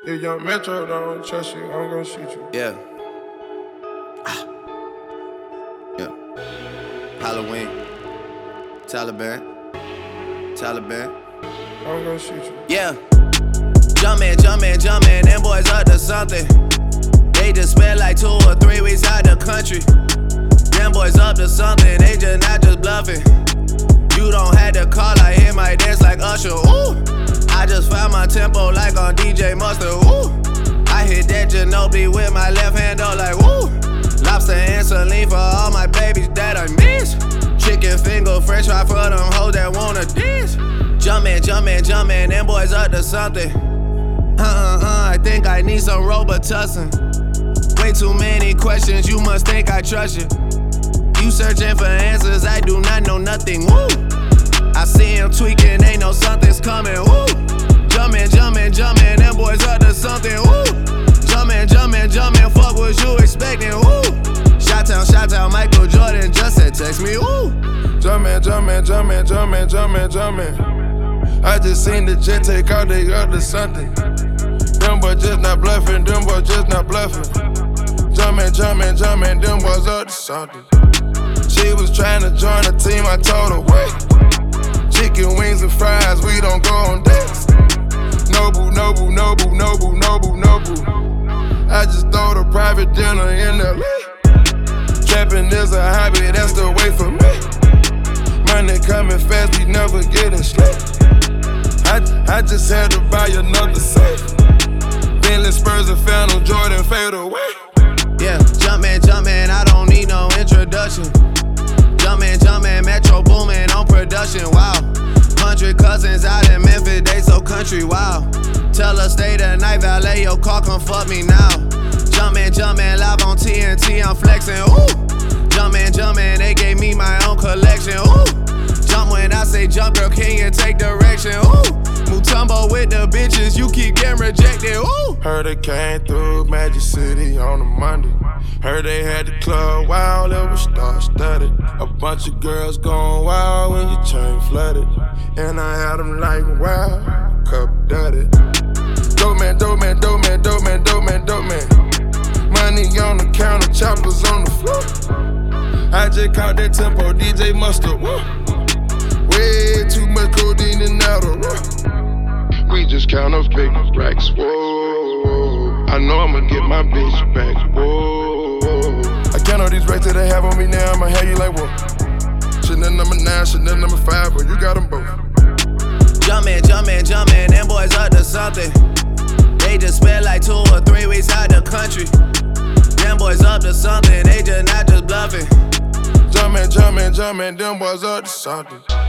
If Young Metro don't trust you, I'm gon' shoot you. Yeah. Yeah. Halloween. Taliban. I'm gon' shoot you. Yeah. Jumpin', them boys up to something. They just spent like 2 or 3 weeks out the country. Them boys up to something, they just not just bluffing. You don't have to call, I hit my dance like Usher, ooh. I just found my tempo like on DJ Mustard, ooh. I hit that Ginobili with my left hand, though, like, woo. Lobster and saline for all my babies that I miss. Chicken finger, french fry for them hoes that wanna dance. Jumpin', them boys up to something. I think I need some Robitussin. Way too many questions, you must think I trust you. You searching for answers, I do not know nothing, woo. I see him tweaking, they know something's coming, woo. Jumpin', them boys up to something, woo. Jumpin', fuck what you expecting, woo. Shot-town, Michael Jordan just said text me, woo. Jumpin'. I just seen the jet take out, they up to something. Them boys just not bluffing, Jumpin', them boys up to something. She was trying to join the team, I told her, wait. Chicken wings and fries, we don't go on dates. Nobu. I just throw a private dinner in LA. Trapping is a hobby, that's the way for me. Money coming fast, we never getting sleep. I just had to buy another safe. Bentley Spurs and Phantom Jordan fade away. Yeah, jumpin', I don't need no introduction. Jumpin', Metro boomin' on production, wow. 100 cousins out in Memphis, they so country, wow. Tell her stay the night, valet your car, come fuck me now. Jumpin', live on TNT, I'm flexin', ooh. Jumpin', they gave me my own collection, ooh. Jump when I say jump, girl, can you take direction, ooh. Mutombo with the bitches, you keep getting rejected, ooh. Heard they came through Magic City on a Monday. Heard they had the club wild, it was star-studded. A bunch of girls going wild when your chain flooded. And I had them like, wow, cup dirty. Dope man. Money on the counter, choppers on the floor. I just caught that tempo, DJ Mustard, whoa. Way too much codeine and Adderall. We just count up big racks, whoa. I know I'ma get my bitch back, whoa. I count all these racks that they have on me now, I'ma have you like, whoa. Chanel number 9, Chanel number 5, but you got them both. Jumpin', them boys up to something. They just spent like 2 or 3 weeks out the country. Them boys up to something, they just not just bluffing. Jumpin', them boys up to something.